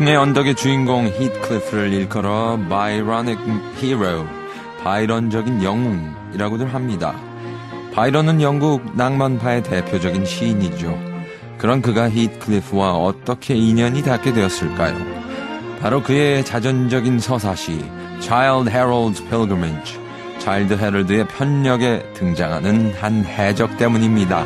폭풍의 언덕의 주인공 히트클리프를 일컬어 바이러닉 히로, 바이런적인 영웅이라고들 합니다. 바이런은 영국 낭만파의 대표적인 시인이죠. 그런 그가 히트클리프와 어떻게 인연이 닿게 되었을까요? 바로 그의 자전적인 서사시 Childe Harold's Pilgrimage, 차일드 헤럴드의 편력에 등장하는 한 해적 때문입니다.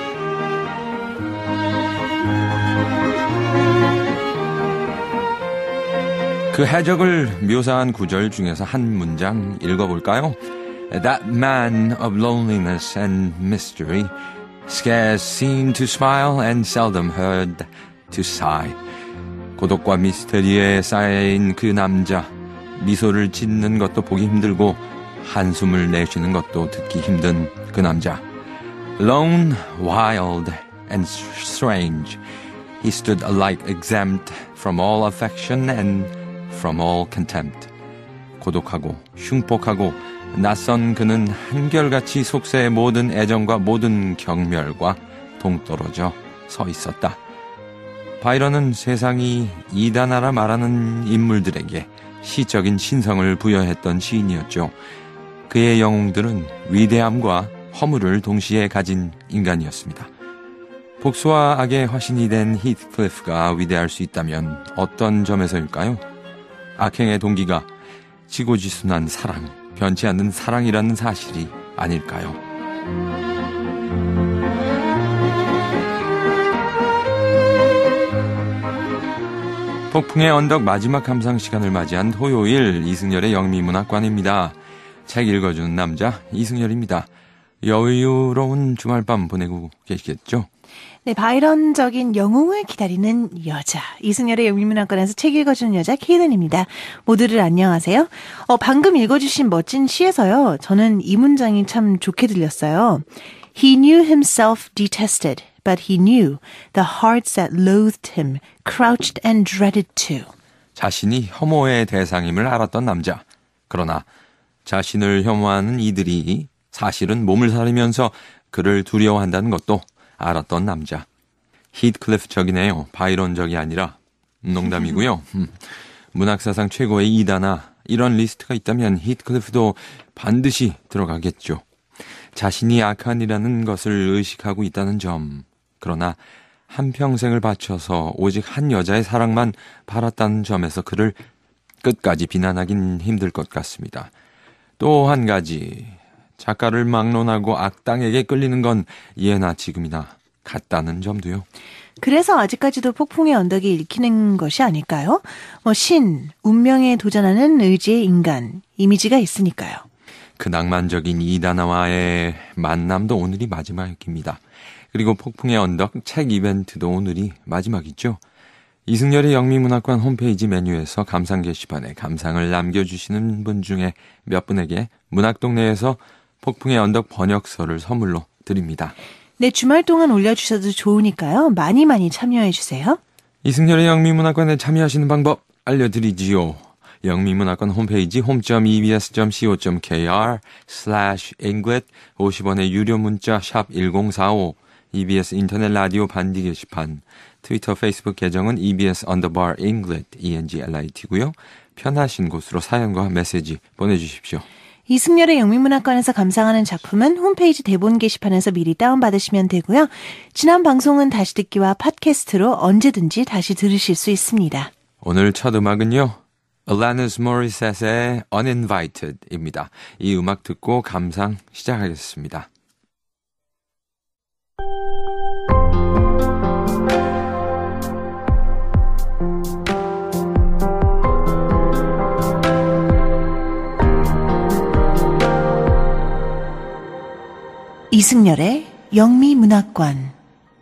그 해적을 묘사한 구절 중에서 한 문장 읽어볼까요? That man of loneliness and mystery, scarce seen to smile and seldom heard to sigh. 고독과 미스터리에 쌓여인 그 남자, 미소를 짓는 것도 보기 힘들고 한숨을 내쉬는 것도 듣기 힘든 그 남자. Lone, wild, and strange, he stood alike exempt from all affection and from all contempt. 고독하고 흉폭하고 낯선 그는 한결같이 속세의 모든 애정과 모든 경멸과 동떨어져 서 있었다. 바이런은 세상이 이단하라 말하는 인물들에게 시적인 신성을 부여했던 시인이었죠. 그의 영웅들은 위대함과 허물을 동시에 가진 인간이었습니다. 복수와 악의 화신이 된 히트클리프가 위대할 수 있다면 어떤 점에서일까요? 악행의 동기가 지고지순한 사랑, 변치 않는 사랑이라는 사실이 아닐까요? 폭풍의 언덕 마지막 감상 시간을 맞이한 토요일, 이승열의 영미문학관입니다. 책 읽어주는 남자 이승열입니다. 여유로운 주말밤 보내고 계시겠죠? 네, 바이런적인 영웅을 기다리는 여자, 이승열의 영미문학관에서 책 읽어주는 여자 케이든입니다. 모두들 안녕하세요. 방금 읽어주신 멋진 시에서요, 저는 이 문장이 참 좋게 들렸어요. He knew himself detested, but he knew the hearts that loathed him crouched and dreaded too. 자신이 혐오의 대상임을 알았던 남자. 그러나 자신을 혐오하는 이들이 사실은 몸을 사리면서 그를 두려워한다는 것도 알았던 남자. 히트클리프적이네요. 바이런적이 아니라. 농담이고요. 문학사상 최고의 이단아, 이런 리스트가 있다면 히트클리프도 반드시 들어가겠죠. 자신이 악한이라는 것을 의식하고 있다는 점. 그러나 한평생을 바쳐서 오직 한 여자의 사랑만 바랐다는 점에서 그를 끝까지 비난하긴 힘들 것 같습니다. 또 한 가지, 작가를 막론하고 악당에게 끌리는 건 예나 지금이나 같다는 점도요. 그래서 아직까지도 폭풍의 언덕이 읽히는 것이 아닐까요? 신, 운명에 도전하는 의지의 인간, 이미지가 있으니까요. 그 낭만적인 이단아와의 만남도 오늘이 마지막입니다. 그리고 폭풍의 언덕 책 이벤트도 오늘이 마지막이죠. 이승열의 영미문학관 홈페이지 메뉴에서 감상 게시판에 감상을 남겨주시는 분 중에 몇 분에게 문학동네에서 폭풍의 언덕 번역서를 선물로 드립니다. 네, 주말 동안 올려주셔도 좋으니까요. 많이 많이 참여해주세요. 이승열의 영미문학관에 참여하시는 방법 알려드리지요. 영미문학관 홈페이지 home.ebs.co.kr/englet 50원의 유료 문자 샵 1045 EBS 인터넷 라디오 반디 게시판 트위터 페이스북 계정은 EBS_Englit ENGLIT고요. 편하신 곳으로 사연과 메시지 보내주십시오. 이승열의 영미문학관에서 감상하는 작품은 홈페이지 대본 게시판에서 미리 다운받으시면 되고요. 지난 방송은 다시 듣기와 팟캐스트로 언제든지 다시 들으실 수 있습니다. 오늘 첫 음악은요. Alanis Morissette의 Uninvited입니다. 이 음악 듣고 감상 시작하겠습니다. 이승열의 영미문학관.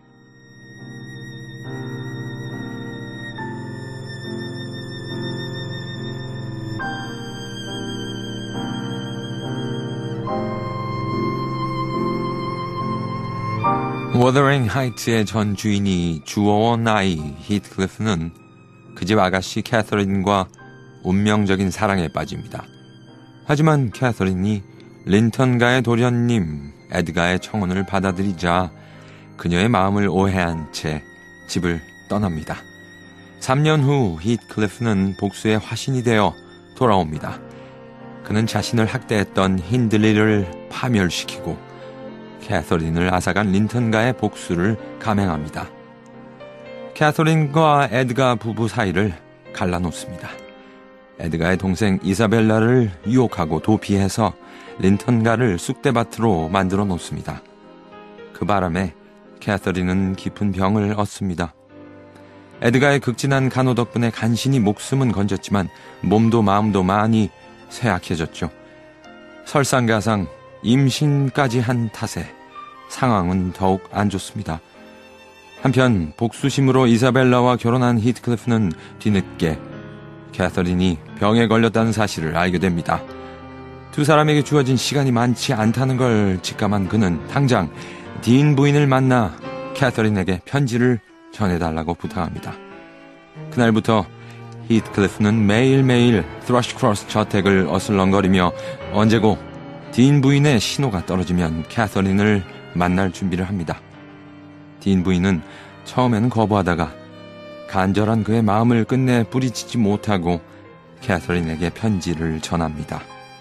워더링 하이츠의 전 주인이 주워온 아이 히트클리프는 그 집 아가씨 캐서린과 운명적인 사랑에 빠집니다. 하지만 캐서린이 린턴가의 도련님 에드가의 청혼을 받아들이자 그녀의 마음을 오해한 채 집을 떠납니다. 3년 후 히트클리프는 복수의 화신이 되어 돌아옵니다. 그는 자신을 학대했던 힌들리를 파멸시키고 캐서린을 앗아간 린턴과의 복수를 감행합니다. 캐서린과 에드가 부부 사이를 갈라놓습니다. 에드가의 동생 이사벨라를 유혹하고 도피해서 린턴가를 쑥대밭으로 만들어 놓습니다. 그 바람에 캐서린은 깊은 병을 얻습니다. 에드가의 극진한 간호 덕분에 간신히 목숨은 건졌지만 몸도 마음도 많이 쇠약해졌죠. 설상가상 임신까지 한 탓에 상황은 더욱 안 좋습니다. 한편 복수심으로 이사벨라와 결혼한 히트클리프는 뒤늦게 캐서린이 병에 걸렸다는 사실을 알게 됩니다. 두 사람에게 주어진 시간이 많지 않다는 걸 직감한 그는 당장 딘 부인을 만나 캐서린에게 편지를 전해달라고 부탁합니다. 그날부터 히트클리프는 매일매일 트러시크로스 저택을 어슬렁거리며 언제고 딘 부인의 신호가 떨어지면 캐서린을 만날 준비를 합니다. 딘 부인은 처음에는 거부하다가 간절한 그의 마음을 끝내 뿌리치지 못하고 캐서린에게 편지를 전합니다.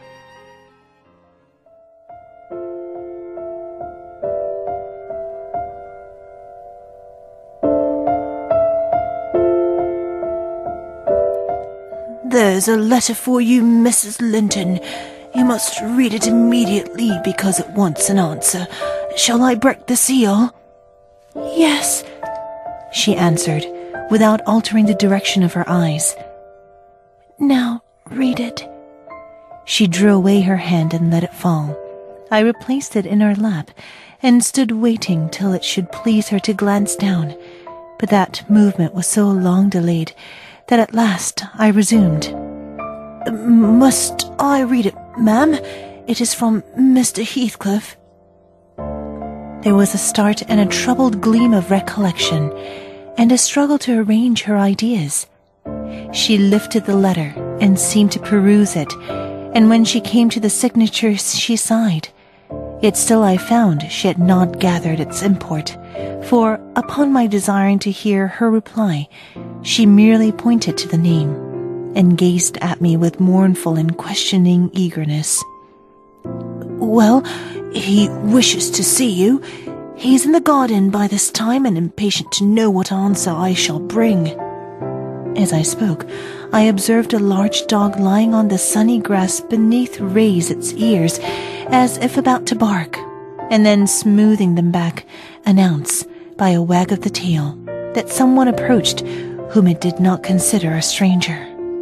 There's a letter for you, Mrs. Linton. You must read it immediately because it wants an answer. Shall I break the seal? Yes, she answered, without altering the direction of her eyes. Now, read it. She drew away her hand and let it fall. I replaced it in her lap and stood waiting till it should please her to glance down. But that movement was so long delayed that at last I resumed. Must I read it, ma'am? It is from Mr. Heathcliff. There was a start and a troubled gleam of recollection, and a struggle to arrange her ideas. She lifted the letter and seemed to peruse it, and when she came to the signature, she sighed. Yet still I found she had not gathered its import, for, upon my desiring to hear her reply, she merely pointed to the name, and gazed at me with mournful and questioning eagerness. Well, he wishes to see you. He's in the garden by this time and impatient to know what answer I shall bring. As I spoke, I observed a large dog lying on the sunny grass beneath raise its ears, as if about to bark, and then smoothing them back, announce, by a wag of the tail, that someone approached whom it did not consider a stranger.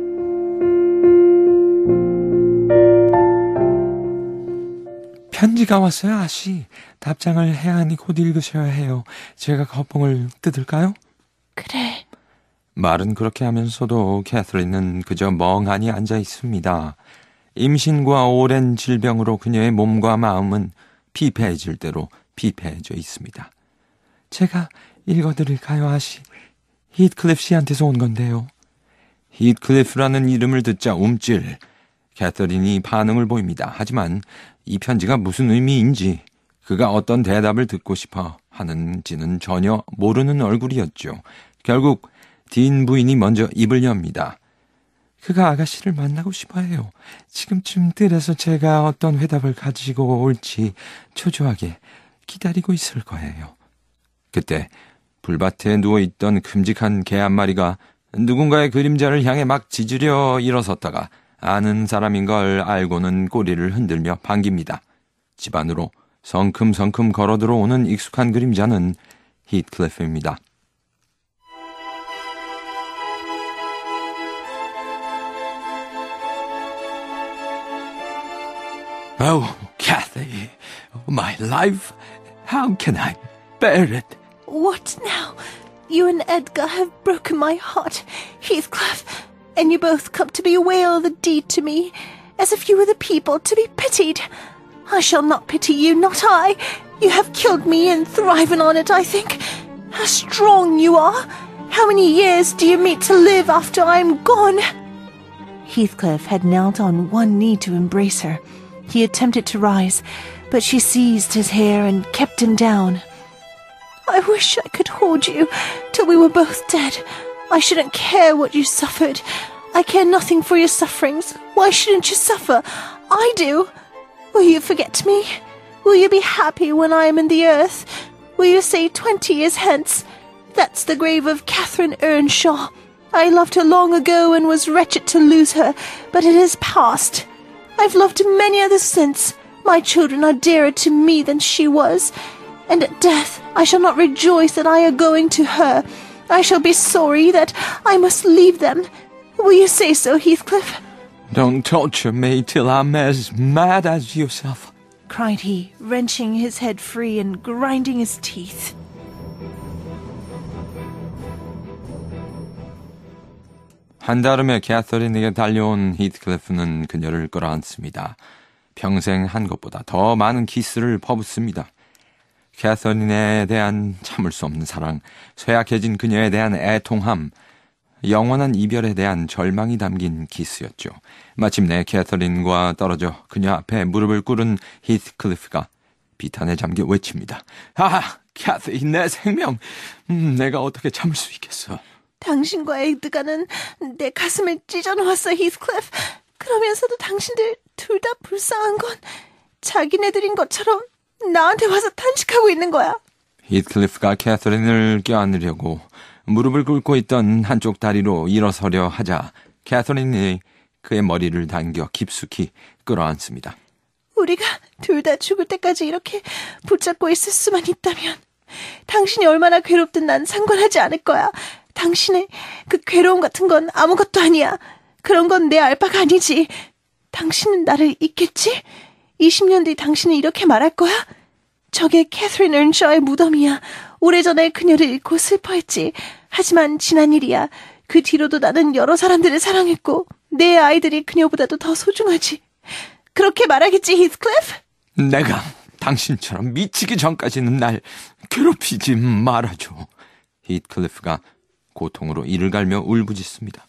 편지가 왔어요, 아씨. 답장을 해야 하니 곧 읽으셔야 해요. 제가 거봉을 뜯을까요? 그래. 말은 그렇게 하면서도 캐서린은 그저 멍하니 앉아 있습니다. 임신과 오랜 질병으로 그녀의 몸과 마음은 피폐해질 대로 피폐해져 있습니다. 제가 읽어드릴까요, 아씨? 히트클리프 씨한테서 온 건데요. 히트클리프라는 이름을 듣자 움찔. 캐서린이 반응을 보입니다. 하지만 이 편지가 무슨 의미인지, 그가 어떤 대답을 듣고 싶어 하는지는 전혀 모르는 얼굴이었죠. 결국 딘 부인이 먼저 입을 엽니다. 그가 아가씨를 만나고 싶어해요. 지금쯤 들에서 제가 어떤 회답을 가지고 올지 초조하게 기다리고 있을 거예요. 그때 불밭에 누워있던 큼직한 개 한 마리가 누군가의 그림자를 향해 막 짖으려 일어섰다가 아는 사람인 걸 알고는 꼬리를 흔들며 반깁니다. 집 안으로 성큼성큼 걸어 들어오는 익숙한 그림자는 히트클리프입니다. Oh, Kathy, my life, how can I bear it? What now? You and Edgar have broken my heart, Heathcliff, and you both come to bewail the deed to me, as if you were the people to be pitied. I shall not pity you, not I. You have killed me and thriven on it, I think. How strong you are. How many years do you mean to live after I am gone? Heathcliff had knelt on one knee to embrace her. He attempted to rise, but she seized his hair and kept him down. I wish I could hold you till we were both dead. I shouldn't care what you suffered. I care nothing for your sufferings. Why shouldn't you suffer? I do. Will you forget me? Will you be happy when I am in the earth? Will you say 20 years hence, that's the grave of Catherine Earnshaw. I loved her long ago and was wretched to lose her, but it is past. I've loved many others since. My children are dearer to me than she was, and at death I shall not rejoice that I am going to her. I shall be sorry that I must leave them. Will you say so, Heathcliff? Don't torture me till I'm as mad as yourself, cried he, wrenching his head free and grinding his teeth. 한달음에 캐서린에게 달려온 히트클리프는 그녀를 끌어안습니다. 평생 한 것보다 더 많은 키스를 퍼붓습니다. 캐서린에 대한 참을 수 없는 사랑, 쇠약해진 그녀에 대한 애통함, 영원한 이별에 대한 절망이 담긴 키스였죠. 마침내 캐서린과 떨어져 그녀 앞에 무릎을 꿇은 히트클리프가 비탄에 잠겨 외칩니다. 아, 캐서린, 내 생명, 내가 어떻게 참을 수 있겠어. 당신과의 의가는 내 가슴을 찢어놓았어, 히스클리프. 그러면서도 당신들 둘 다 불쌍한 건 자기네들인 것처럼 나한테 와서 탄식하고 있는 거야. 히트클리프가 캐서린을 껴안으려고 무릎을 꿇고 있던 한쪽 다리로 일어서려 하자 캐서린이 그의 머리를 당겨 깊숙이 끌어안습니다. 우리가 둘 다 죽을 때까지 이렇게 붙잡고 있을 수만 있다면 당신이 얼마나 괴롭든 난 상관하지 않을 거야. 당신의 그 괴로움 같은 건 아무것도 아니야. 그런 건 내 알 바가 아니지. 당신은 나를 잊겠지? 20년 뒤 당신은 이렇게 말할 거야? 저게 캐서린 얼샤의 무덤이야. 오래전에 그녀를 잃고 슬퍼했지. 하지만 지난 일이야. 그 뒤로도 나는 여러 사람들을 사랑했고 내 아이들이 그녀보다도 더 소중하지. 그렇게 말하겠지, 히스클리프? 내가 당신처럼 미치기 전까지는 날 괴롭히지 말아줘. 히트클리프가 고통으로 이를 갈며 울부짖습니다.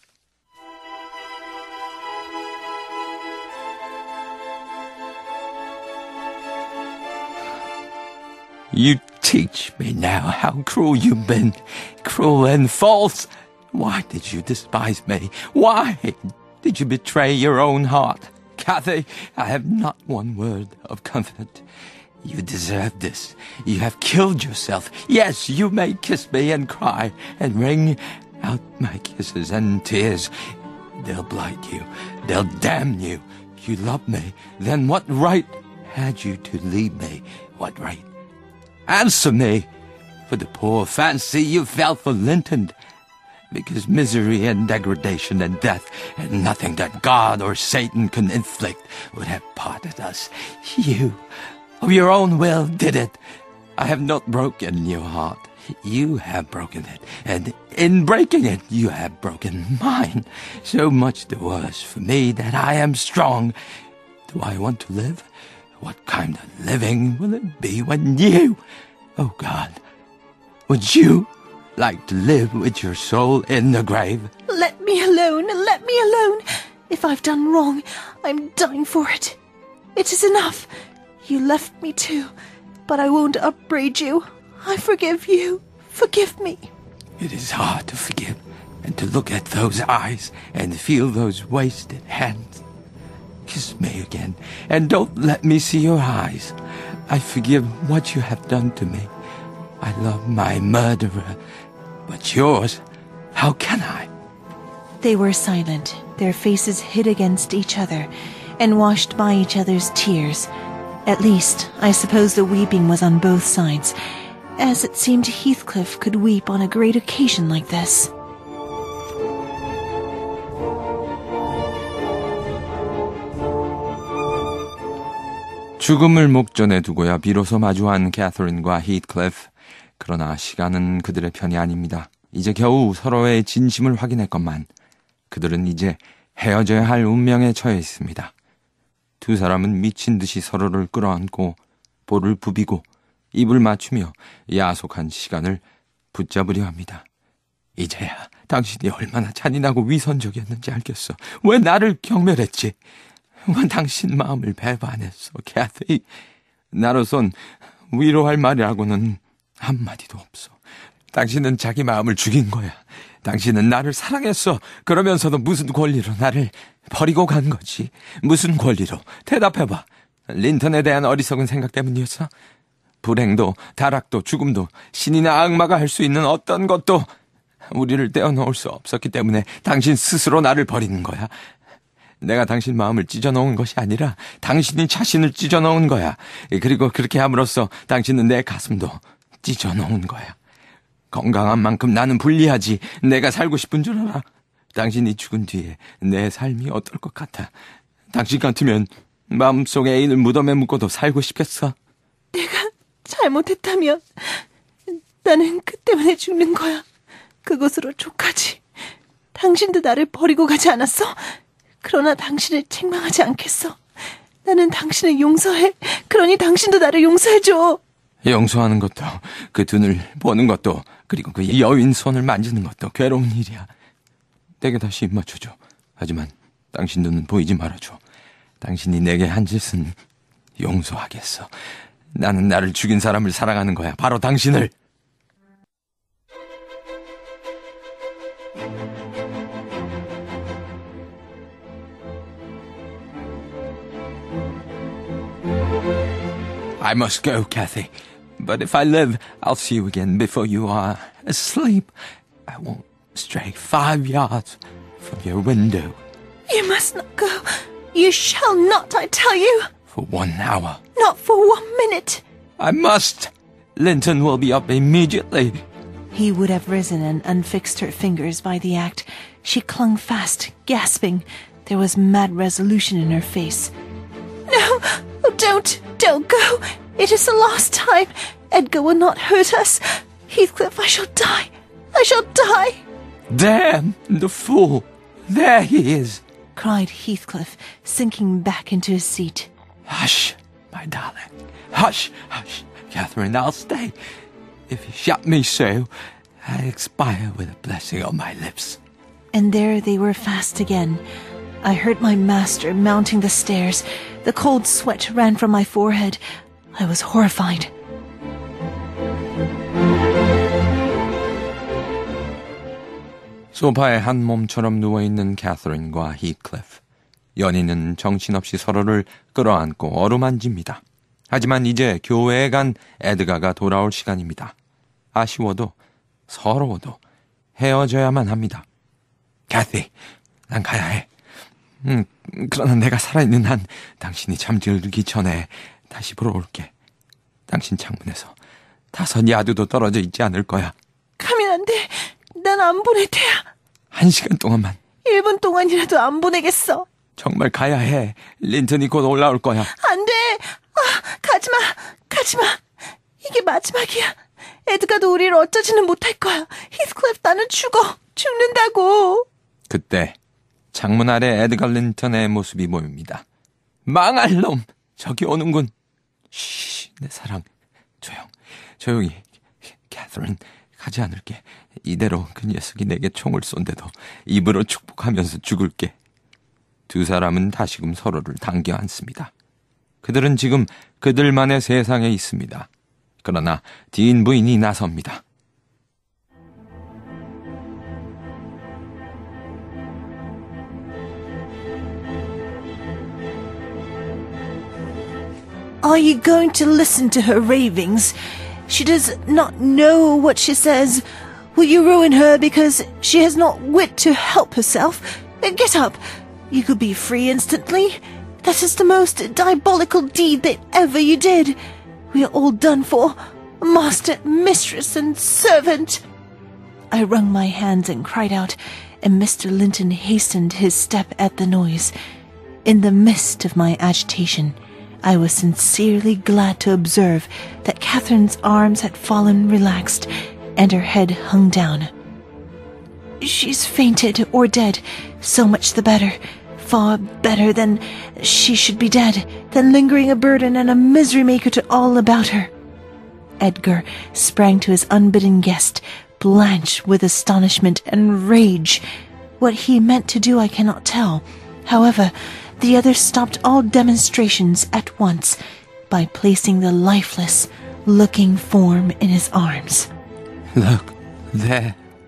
You teach me now how cruel you've been, cruel and false. Why did you despise me? Why did you betray your own heart? Cathy, I have not one word of comfort. You deserve this. You have killed yourself. Yes, you may kiss me and cry and wring out my kisses and tears. They'll blight you. They'll damn you. You love me. Then what right had you to leave me? What right? Answer me for the poor fancy you felt for Linton. Because misery and degradation and death and nothing that God or Satan can inflict would have parted us. You, of your own will, did it. I have not broken your heart. You have broken it. And in breaking it, you have broken mine. So much the worse for me that I am strong. Do I want to live? What kind of living will it be when you, oh God, would you like to live with your soul in the grave? Let me alone. Let me alone. If I've done wrong, I'm dying for it. It is enough. You left me too, but I won't upbraid you. I forgive you. Forgive me. It is hard to forgive and to look at those eyes and feel those wasted hands. Kiss me again and don't let me see your eyes. I forgive what you have done to me. I love my murderer, but yours, how can I? They were silent, their faces hid against each other and washed by each other's tears. At least, I suppose the weeping was on both sides, as it seemed Heathcliff could weep on a great occasion like this. 죽음을 목전에 두고야 비로소 마주한 캐서린과 히트클리프. 그러나 시간은 그들의 편이 아닙니다. 이제 겨우 서로의 진심을 확인했건만 그들은 이제 헤어져야 할 운명에 처해 있습니다. 두 사람은 미친 듯이 서로를 끌어안고 볼을 부비고 입을 맞추며 야속한 시간을 붙잡으려 합니다. 이제야 당신이 얼마나 잔인하고 위선적이었는지 알겠어. 왜 나를 경멸했지? 왜 당신 마음을 배반했어, 캐티? 나로선 위로할 말이라고는 한마디도 없어. 당신은 자기 마음을 죽인 거야. 당신은 나를 사랑했어. 그러면서도 무슨 권리로 나를 버리고 간 거지? 무슨 권리로? 대답해봐. 린턴에 대한 어리석은 생각 때문이었어? 불행도 타락도 죽음도 신이나 악마가 할 수 있는 어떤 것도 우리를 떼어놓을 수 없었기 때문에 당신 스스로 나를 버리는 거야. 내가 당신 마음을 찢어놓은 것이 아니라 당신이 자신을 찢어놓은 거야. 그리고 그렇게 함으로써 당신은 내 가슴도 찢어놓은 거야. 건강한 만큼 나는 불리하지. 내가 살고 싶은 줄 알아. 당신이 죽은 뒤에 내 삶이 어떨 것 같아. 당신 같으면 마음속에 애인을 무덤에 묻고도 살고 싶겠어. 내가 잘못했다면 나는 그 때문에 죽는 거야. 그곳으로 족하지. 당신도 나를 버리고 가지 않았어? 그러나 당신을 책망하지 않겠어. 나는 당신을 용서해. 그러니 당신도 나를 용서해줘. 용서하는 것도, 그 눈을 보는 것도, 그리고 그 여인 손을 만지는 것도 괴로운 일이야. 내게 다시 입 맞춰줘. 하지만 당신 눈은 보이지 말아줘. 당신이 내게 한 짓은 용서하겠어. 나는 나를 죽인 사람을 사랑하는 거야. 바로 당신을. I must go, Kathy. But if I live, I'll see you again before you are asleep. I won't stray 5 yards from your window. You must not go. You shall not, I tell you. For 1 hour. Not for 1 minute. I must. Linton will be up immediately. He would have risen and unfixed her fingers by the act. She clung fast, gasping. There was mad resolution in her face. No, oh, don't go. It is the last time. Edgar will not hurt us. Heathcliff, I shall die. I shall die. Damn the fool. There he is, cried Heathcliff, sinking back into his seat. Hush, my darling. Hush, hush. Catherine, I'll stay. If you shut me so, I expire with a blessing on my lips. And there they were fast again. I heard my master mounting the stairs. The cold sweat ran from my forehead. I was horrified. 소파에 한 몸처럼 누워있는 캐서린과 히클리프. 연인은 정신없이 서로를 끌어안고 어루만집니다. 하지만 이제 교회에 간 에드가가 돌아올 시간입니다. 아쉬워도 서러워도 헤어져야만 합니다. 캐티, 난 가야 해. 그러나 내가 살아있는 한 당신이 잠들기 전에 다시 보러 올게. 당신 창문에서 5 야드도 떨어져 있지 않을 거야. 가면 안 돼. 난 안 보낼 테야. 1시간 동안만. 1분 동안이라도 안 보내겠어. 정말 가야 해. 린턴이 곧 올라올 거야. 안 돼. 가지마. 가지마. 이게 마지막이야. 에드가도 우리를 어쩌지는 못할 거야. 히스클리프, 나는 죽는다고. 그때 창문 아래 에드가 린턴의 모습이 보입니다. 망할 놈. 저기 오는군. 쉬, 내 사랑. 조용히. 캐서린, 가지 않을게. 이대로 그 녀석이 내게 총을 쏜데도 입으로 축복하면서 죽을게. 2 사람은 다시금 서로를 당겨 안습니다. 그들은 지금 그들만의 세상에 있습니다. 그러나 딘 부인이 나섭니다. Are you going to listen to her ravings? She does not know what she says. Will you ruin her because she has not wit to help herself? Get up. You could be free instantly. That is the most diabolical deed that ever you did. We are all done for. Master, mistress, and servant. I wrung my hands and cried out, and Mr. Linton hastened his step at the noise. In the midst of my agitation, I was sincerely glad to observe that Catherine's arms had fallen relaxed, and her head hung down. She's fainted or dead, so much the better. Far better than she should be dead, than lingering a burden and a misery maker to all about her. Edgar sprang to his unbidden guest, blanched with astonishment and rage. What he meant to do I cannot tell. However, the other stopped all demonstrations at once by placing the lifeless looking form in his arms. Look, there.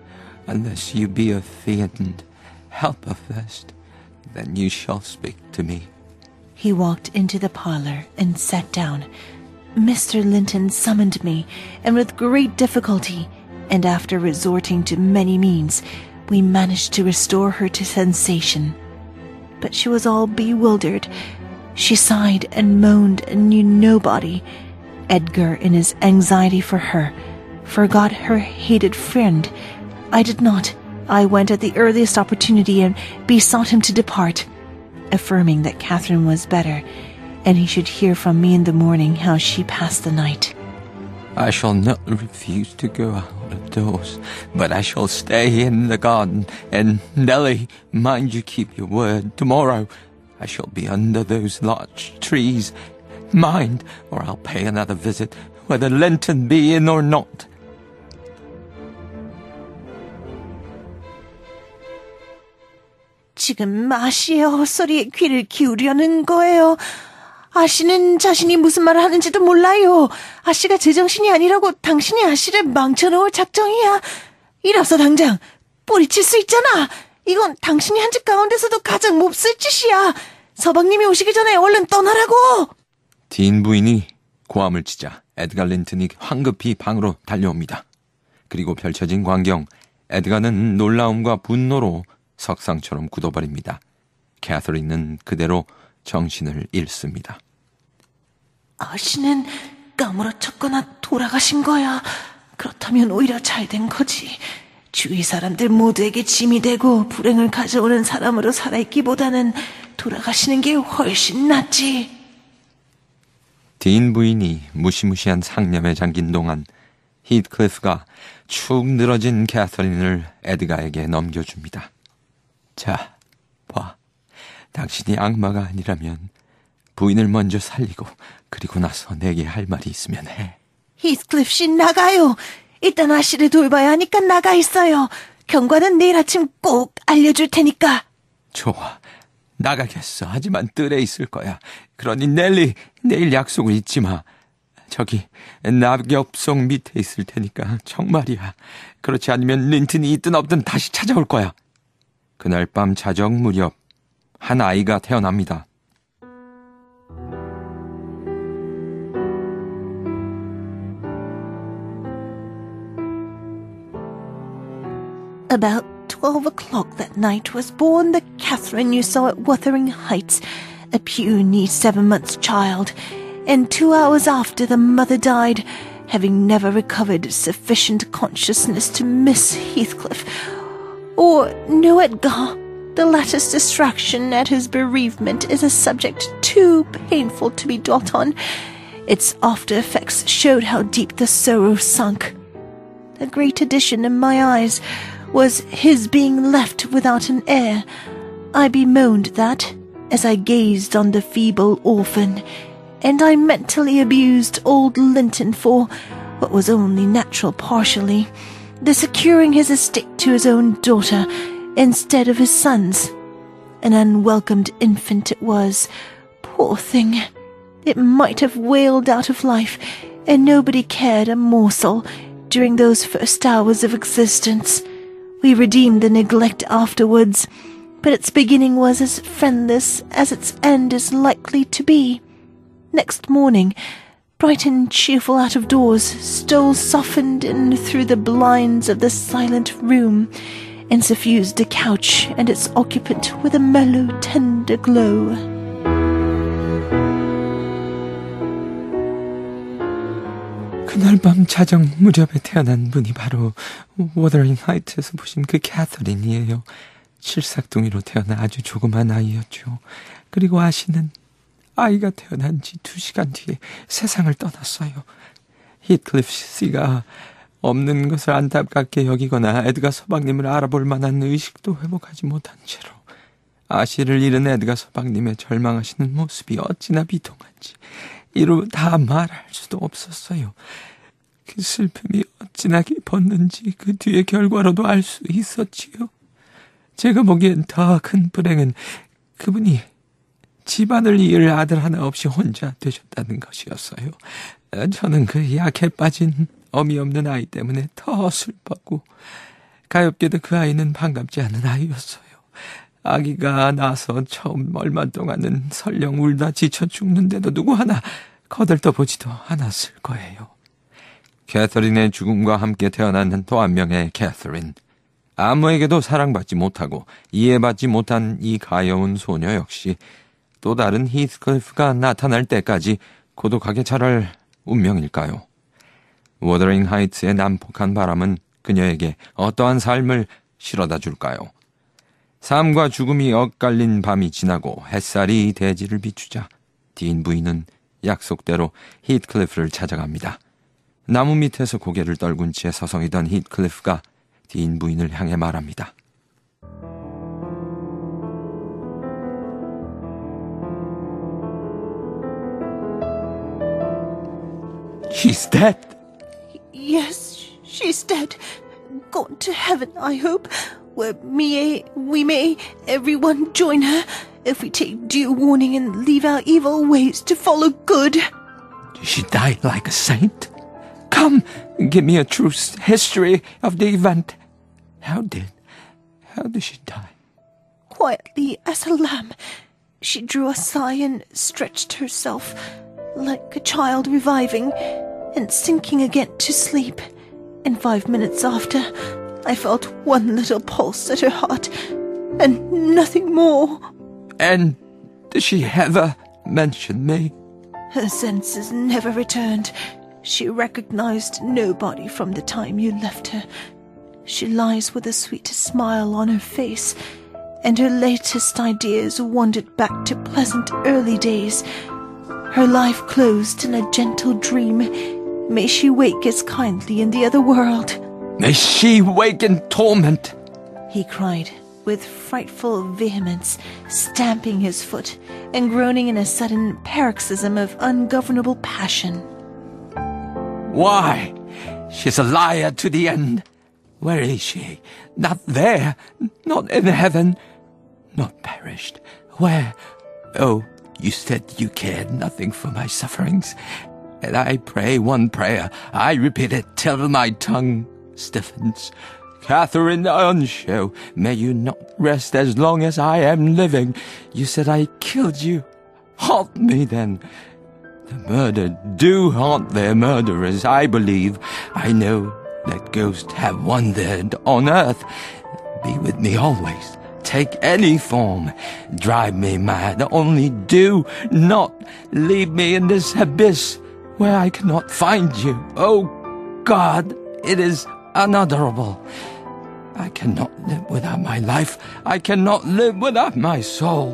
unless you be a fiend, helper first, then you shall speak to me. He walked into the parlor and sat down. Mr. Linton summoned me, and with great difficulty, and after resorting to many means, we managed to restore her to sensation. But she was all bewildered. She sighed and moaned and knew nobody. Edgar, in his anxiety for her, forgot her hated friend. I did not. I went at the earliest opportunity and besought him to depart, affirming that Catherine was better, and he should hear from me in the morning how she passed the night. I shall not refuse to go out of doors, but I shall stay in the garden, and Nellie, mind you keep your word. Tomorrow I shall be under those large trees. Mind, or I'll pay another visit, whether Linton be in or not. 지금 아씨의 헛소리에 귀를 기울이려는 거예요. 아씨는 자신이 무슨 말을 하는지도 몰라요. 아씨가 제정신이 아니라고 당신이 아씨를 망쳐놓을 작정이야. 일어서 당장 뿌리칠 수 있잖아. 이건 당신이 한 짓 가운데서도 가장 몹쓸 짓이야. 서방님이 오시기 전에 얼른 떠나라고. 딘 부인이 고함을 치자 에드가 린튼이 황급히 방으로 달려옵니다. 그리고 펼쳐진 광경, 에드가는 놀라움과 분노로 석상처럼 굳어버립니다. 캐서린은 그대로 정신을 잃습니다. 아씨는 까무러쳤거나 돌아가신 거야. 그렇다면 오히려 잘된 거지. 주위 사람들 모두에게 짐이 되고 불행을 가져오는 사람으로 살아있기보다는 돌아가시는 게 훨씬 낫지. 딘 부인이 무시무시한 상념에 잠긴 동안 히트클리프가 축 늘어진 캐서린을 에드가에게 넘겨줍니다. 자, 봐. 당신이 악마가 아니라면 부인을 먼저 살리고 그리고 나서 내게 할 말이 있으면 해. 히트클리프 씨 나가요. 일단 아씨를 돌봐야 하니까 나가 있어요. 경과는 내일 아침 꼭 알려줄 테니까. 좋아. 나가겠어. 하지만 뜰에 있을 거야. 그러니 넬리, 내일 약속을 잊지 마. 저기 낙엽송 밑에 있을 테니까 정말이야. 그렇지 않으면 린튼이 있든 없든 다시 찾아올 거야. 그날 밤 자정 무렵 한 아이가 태어납니다. About 12 o'clock that night was born the Catherine you saw at Wuthering Heights, a puny 7 months child, and 2 hours after the mother died, having never recovered sufficient consciousness to miss Heathcliff, or know Edgar. The latter's distraction at his bereavement is a subject too painful to be dwelt on. Its after effects showed how deep the sorrow sunk. A great addition in my eyes was his being left without an heir. I bemoaned that, as I gazed on the feeble orphan, and I mentally abused old Linton for, what was only natural partially, the securing his estate to his own daughter instead of his son's. An unwelcomed infant it was. Poor thing. It might have wailed out of life, and nobody cared a morsel during those first hours of existence. We redeemed the neglect afterwards, but its beginning was as friendless as its end is likely to be. Next morning, bright and cheerful out of doors, stole softened in through the blinds of the silent room, and suffused the couch and its occupant with a mellow, tender glow. 그날 밤 자정 무렵에 태어난 분이 바로 워더링 하이트에서 보신 그 캐서린이에요. 칠삭둥이로 태어나 아주 조그만 아이였죠. 그리고 아씨는 아이가 태어난 지 2시간 뒤에 세상을 떠났어요. 히트클리프 씨가 없는 것을 안타깝게 여기거나 에드가 서방님을 알아볼 만한 의식도 회복하지 못한 채로 아씨를 잃은 에드가 서방님의 절망하시는 모습이 어찌나 비통한지 이루 다 말할 수도 없었어요. 그 슬픔이 어찌나 깊었는지 그 뒤의 결과로도 알 수 있었지요. 제가 보기엔 더 큰 불행은 그분이 집안을 이을 아들 하나 없이 혼자 되셨다는 것이었어요. 저는 그 약해 빠진 어미 없는 아이 때문에 더 슬펐고 가엾게도 그 아이는 반갑지 않은 아이였어요. 아기가 나서 처음 얼마 동안은 설령 울다 지쳐 죽는데도 누구 하나 거들떠보지도 않았을 거예요. 캐서린의 죽음과 함께 태어난 또 한 명의 캐서린. 아무에게도 사랑받지 못하고 이해받지 못한 이 가여운 소녀 역시 또 다른 히스클리프가 나타날 때까지 고독하게 자랄 운명일까요? 워더링 하이츠의 난폭한 바람은 그녀에게 어떠한 삶을 실어다 줄까요? 삶과 죽음이 엇갈린 밤이 지나고 햇살이 대지를 비추자 딘 부인은 약속대로 히트클리프를 찾아갑니다. 나무 밑에서 고개를 떨군 채 서성이던 히트클리프가 딘 부인을 향해 말합니다. She's dead. Yes, she's dead. Gone to heaven, I hope, where we may, everyone join her, if we take due warning and leave our evil ways to follow good. Did she die like a saint? Come, give me a true history of the event. How did she die? Quietly as a lamb, she drew a sigh and stretched herself, like a child reviving and sinking again to sleep. And 5 minutes after, I felt one little pulse at her heart, and nothing more. And did she ever mention me? Her senses never returned. She recognized nobody from the time you left her. She lies with the sweetest smile on her face, and her latest ideas wandered back to pleasant early days. Her life closed in a gentle dream. May she wake as kindly in the other world. May she wake in torment, he cried with frightful vehemence, stamping his foot and groaning in a sudden paroxysm of ungovernable passion. Why? She's a liar to the end. Where is she? Not there, not in heaven, not perished. Where? Oh, you said you cared nothing for my sufferings. And I pray one prayer. I repeat it till my tongue stiffens. Catherine Earnshaw, may you not rest as long as I am living. You said I killed you. Haunt me then. The murdered do haunt their murderers, I believe. I know that ghosts have wandered on earth. Be with me always. Take any form. Drive me mad. Only do not leave me in this abyss where I cannot find you. Oh, God, it is unutterable. I cannot live without my life. I cannot live without my soul.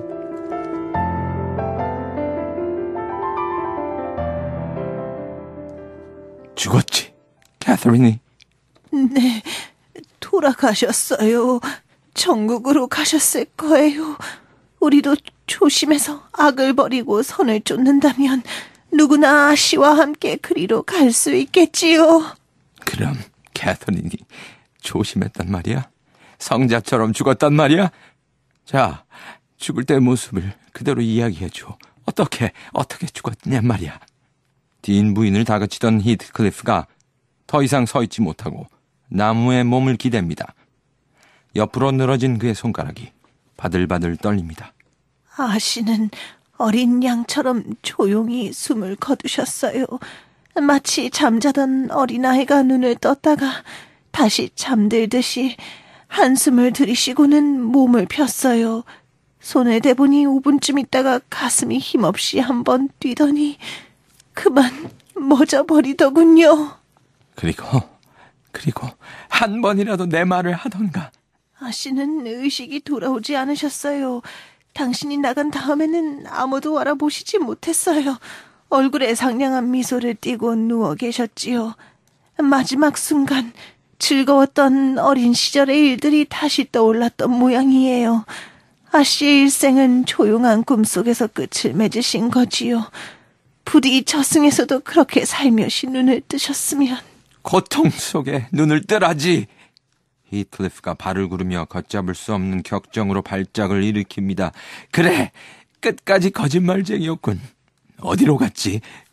죽었지, 캐서린이? 네, 돌아가셨어요. 천국으로 가셨을 거예요. 우리도 조심해서 악을 버리고 선을 쫓는다면 누구나 아씨와 함께 그리로 갈 수 있겠지요. 그럼 캐서린이 조심했단 말이야? 성자처럼 죽었단 말이야? 자, 죽을 때 모습을 그대로 이야기해줘. 어떻게 죽었냔 말이야. 딘 부인을 다그치던 히트클리프가 더 이상 서 있지 못하고 나무에 몸을 기댑니다. 옆으로 늘어진 그의 손가락이 바들바들 떨립니다. 아씨는 어린 양처럼 조용히 숨을 거두셨어요. 마치 잠자던 어린아이가 눈을 떴다가 다시 잠들듯이 한숨을 들이쉬고는 몸을 폈어요. 손을 대보니 5분쯤 있다가 가슴이 힘없이 한번 뛰더니 그만 멎어버리더군요. 그리고 한 번이라도 내 말을 하던가. 아씨는 의식이 돌아오지 않으셨어요. 당신이 나간 다음에는 아무도 알아보시지 못했어요. 얼굴에 상냥한 미소를 띠고 누워 계셨지요. 마지막 순간 즐거웠던 어린 시절의 일들이 다시 떠올랐던 모양이에요. 아씨의 일생은 조용한 꿈속에서 끝을 맺으신 거지요. 부디 저승에서도 그렇게 살며시 눈을 뜨셨으면. 고통 속에 눈을 뜨라지. 히트클리프가 발을 구르며 걷잡을 수 없는 격정으로 발작을 일으킵니다. 그래, 끝까지 거짓말쟁이였군. 어디로 갔지?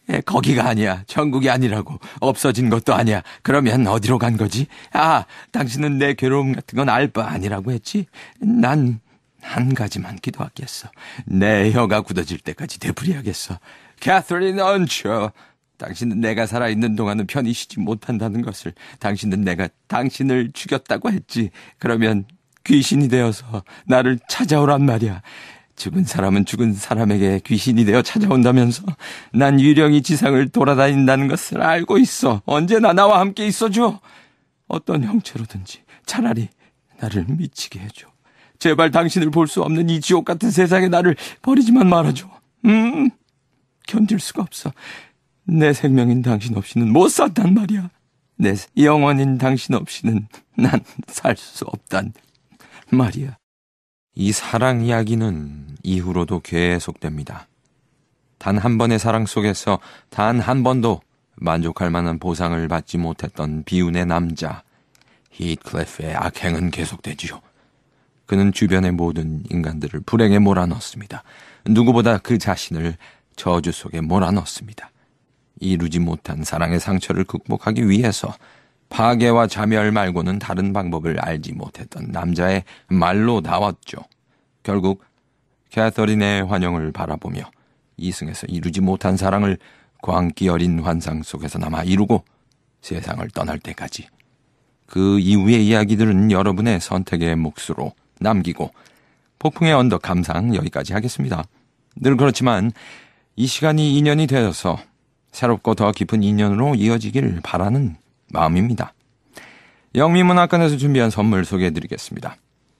거기가 아니야. 천국이 아니라고. 없어진 것도 아니야. 그러면 어디로 간 거지? 당신은 내 괴로움 같은 건 알 바 아니라고 했지? 난 한 가지만 기도하겠어. 내 혀가 굳어질 때까지 되풀이하겠어. 캐서린 언처. 당신은 내가 살아있는 동안은 편히 쉬지 못한다는 것을. 당신은 내가 당신을 죽였다고 했지. 그러면 귀신이 되어서 나를 찾아오란 말이야. 죽은 사람은 죽은 사람에게 귀신이 되어 찾아온다면서. 난 유령이 지상을 돌아다닌다는 것을 알고 있어. 언제나 나와 함께 있어줘. 어떤 형체로든지 차라리 나를 미치게 해줘. 제발 당신을 볼 수 없는 이 지옥 같은 세상에 나를 버리지만 말아줘. 견딜 수가 없어. 내 생명인 당신 없이는 못 산단 말이야. 내 영혼인 당신 없이는 난 살 수 없단 말이야. 이 사랑 이야기는 이후로도 계속됩니다. 단 한 번의 사랑 속에서 단 한 번도 만족할 만한 보상을 받지 못했던 비운의 남자 히트클리프의 악행은 계속되지요. 그는 주변의 모든 인간들을 불행에 몰아넣습니다. 누구보다 그 자신을 저주 속에 몰아넣습니다. 이루지 못한 사랑의 상처를 극복하기 위해서 파괴와 자멸 말고는 다른 방법을 알지 못했던 남자의 말로 나왔죠. 결국 캐서린의 환영을 바라보며 이승에서 이루지 못한 사랑을 광기 어린 환상 속에서나마 이루고 세상을 떠날 때까지. 그 이후의 이야기들은 여러분의 선택의 몫으로 남기고 폭풍의 언덕 감상 여기까지 하겠습니다. 늘 그렇지만 이 시간이 인연이 되어서 새롭고 더 깊은 인연으로 이어지길 바라는 마음입니다. 영미문학관에서 준비한 선물 소개해드리겠습니다.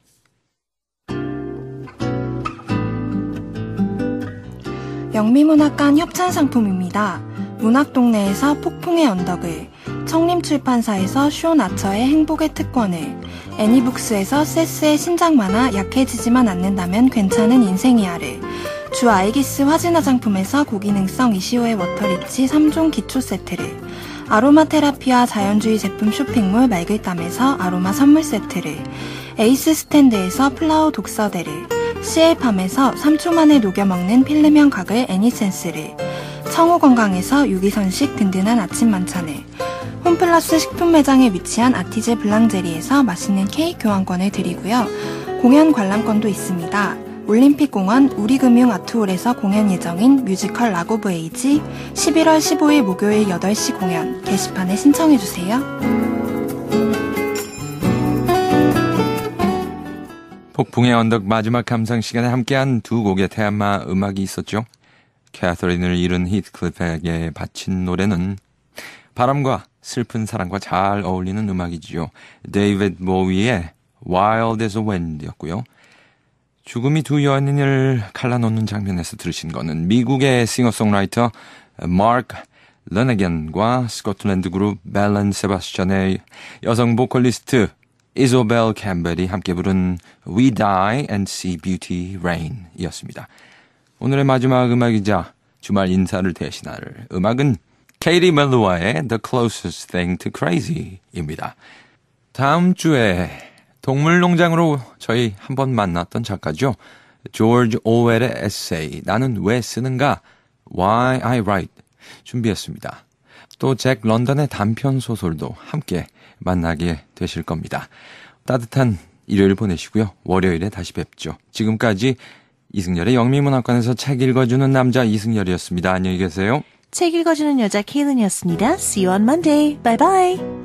영미문학관 협찬상품입니다. 문학동네에서 폭풍의 언덕을, 청림출판사에서 쇼나처의 행복의 특권을, 애니북스에서 세스의 신작만화 약해지지만 않는다면 괜찮은 인생이야를, 주 아이기스 화진 화장품에서 고기능성 이시오의 워터리치 3종 기초 세트를, 아로마 테라피와 자연주의 제품 쇼핑몰 말글담에서 아로마 선물 세트를, 에이스 스탠드에서 플라워 독서대를, CL팜에서 3초 만에 녹여먹는 필름형 가글 애니센스를, 청호건강에서 유기선식 든든한 아침 만찬을, 홈플러스 식품 매장에 위치한 아티제 블랑제리에서 맛있는 케이크 교환권을 드리고요. 공연 관람권도 있습니다. 올림픽공원 우리금융 아트홀에서 공연 예정인 뮤지컬 락 오브 에이지 11월 15일 목요일 8시 공연 게시판에 신청해주세요. 폭풍의 언덕 마지막 감상 시간에 함께한 두 곡의 테마 음악이 있었죠. 캐서린을 잃은 히트클리프에게 바친 노래는 바람과 슬픈 사랑과 잘 어울리는 음악이지요. 데이비드 보위의 Wild as a Wind였고요. 죽음이 두 연인을 갈라놓는 장면에서 들으신 거는 미국의 싱어송라이터 마크 러네겐과 스코틀랜드 그룹 벨 앤 세바스찬의 여성 보컬리스트 이소벨 캠벨이 함께 부른 We Die and See Beauty Rain 이었습니다. 오늘의 마지막 음악이자 주말 인사를 대신할 음악은 케이티 멜로와의 The Closest Thing to Crazy입니다. 다음 주에 동물농장으로 저희 한번 만났던 작가죠. 조지 오웰의 에세이 나는 왜 쓰는가? Why I Write 준비했습니다. 또 잭 런던의 단편 소설도 함께 만나게 되실 겁니다. 따뜻한 일요일 보내시고요. 월요일에 다시 뵙죠. 지금까지 이승열의 영미문학관에서 책 읽어주는 남자 이승열이었습니다. 안녕히 계세요. 책 읽어주는 여자 케이든이었습니다. See you on Monday. Bye bye.